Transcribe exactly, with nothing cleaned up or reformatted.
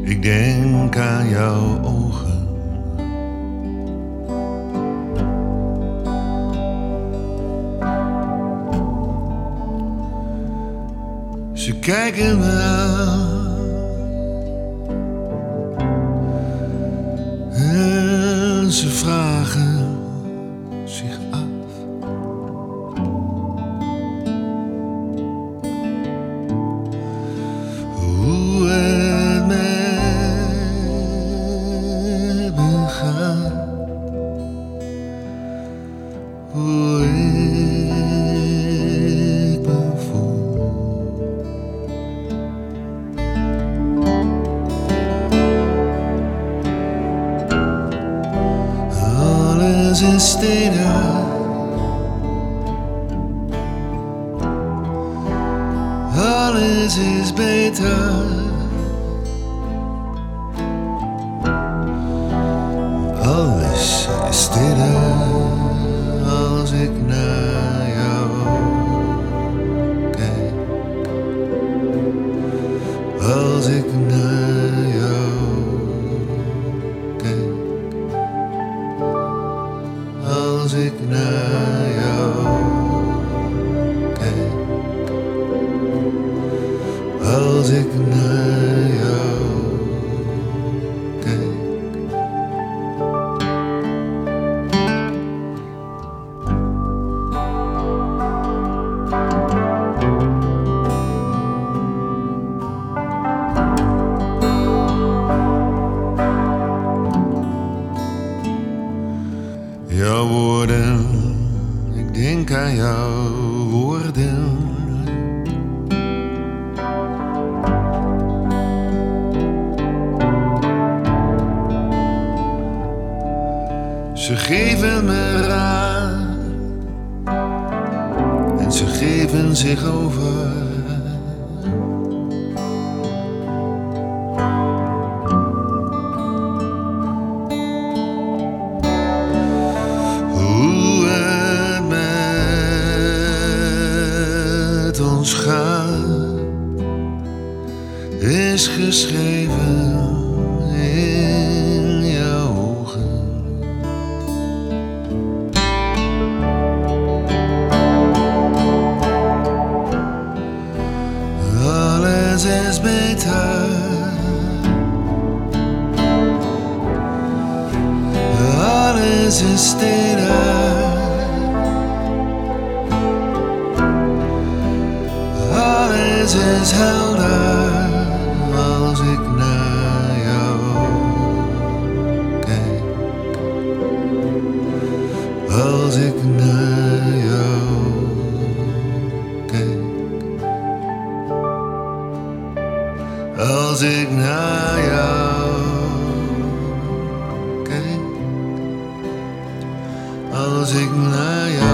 Ik denk aan jouw ogen. Ze kijken me aan en ze vragen zich af. Hoe het met me gaat, hoe ik me voel. Alles is steder, alles is beter. Alles is stiller als ik naar jou kijk. Als ik naar jou kijk. Als ik naar jou kijk. Als ik naar jou kijk. Jouw woorden, ik denk aan jouw woorden. Ze geven me raad en ze geven zich over. Hoe het met ons gaat is geschreven in jouw ogen. Alles is beter. Alles is stiller. Alles is helder als ik naar jou kijk. Als ik naar jou kijk. Als ik naar jou kijk. Als ik naar jou